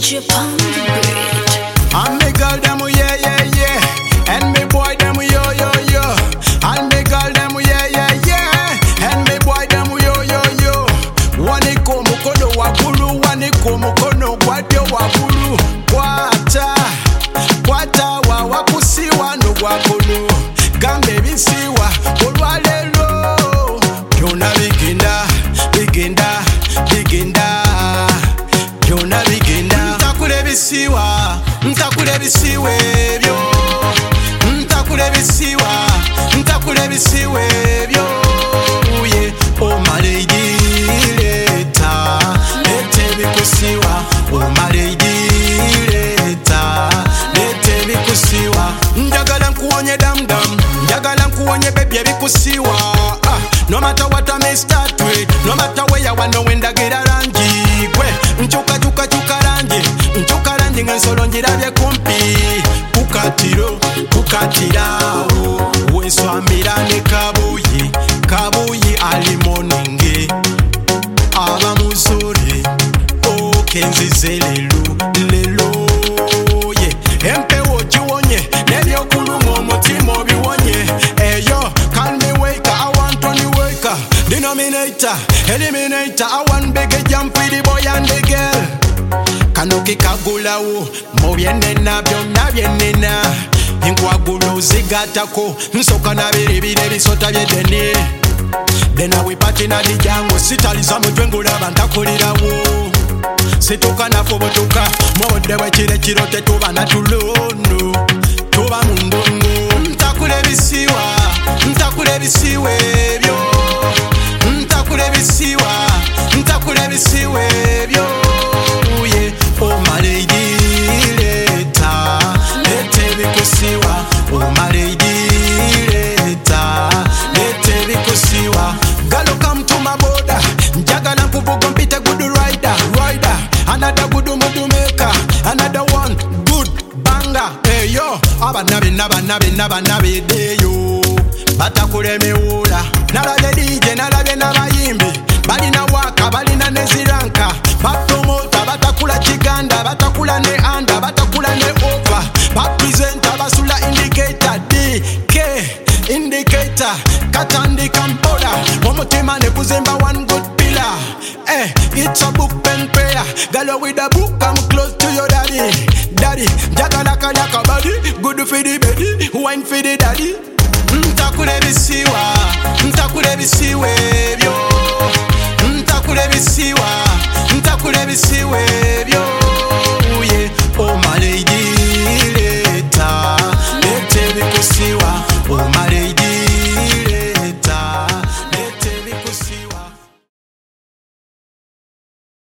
DJ upon the beat. And me girl them yeah yeah yeah, and me boy them yo yo yo. And me girl them yeah yeah yeah, and me boy them yo yo yo. Waniko mukono wagulu, waniko mukono gwadyo wagulu. Kwata wa wakusiwa no gwakulu. Gambe bisiwa olwalelo. Byona bigenda byona bigenda. Ntakule bisiwe byo. Ntakule bisiwe byo. Uye oh my lady leta. Lete bikusiwa oh my lady leta. Lete bikusiwa. Njagala nkuonye dam. Njagala nkuonye baby bikusiwa. No matter what I may start with, no matter where you wanna win the get arangi. Gwe nchuka rangi ngensolo njirabye kumpi. Kukatirawo wenswamira ne kabuyi ali moninge. Aba muzore okenzize lelo ye. Empewo jiwonye nebyokuluma omutima obiwonye. Eyo call me waker, I want only waker. Denominator, eliminator, I want big jump with the boy and the girl. Kanoki kagulawo, mobyenne nabyo nabyennena. Inkwagulu zigatako, nsoka nabiribire bisota byedene. Then we party na the jango, sitaliza mutwengo laba ntakulirawo. Situka nafobotuka, mode wekire kirote tuba natulono. Tuba mundongo, ntakule bisiwe byo. Ntakule bisiwe byo. Uye oh my lady leta. Lete bikusiwa oh my lady leta. Lete bikusiwa. Galo come to my border. Njagala nkuvuga mpite good rider. Another good mood maker. Another one good banger. Hey yo, abanabe deyo. Batakule mewula. Nalabye DJ, nalabye n'abayimbi. Balina waka, balina neziranka. Bapromota, batakula chiganda. Batakula ne anda, batakula ne over. Bapresenta, basula indicator. DK indicator. Katandi kampoda. Omutima ne kuzemba one good pillar. It's a book pen prayer. Galo with a book, come close to your daddy. Jagalaka body. Good for the baby, wine for the daddy. Ntakule bisiwe byo. Ntakule bisiwe byo.